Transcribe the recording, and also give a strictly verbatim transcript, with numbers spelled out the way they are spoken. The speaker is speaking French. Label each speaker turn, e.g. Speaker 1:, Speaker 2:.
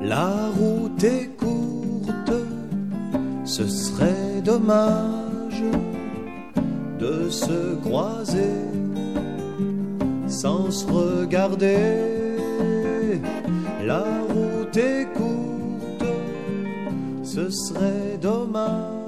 Speaker 1: La route est courte, ce serait dommage de se croiser sans se regarder. La route est courte, ce serait dommage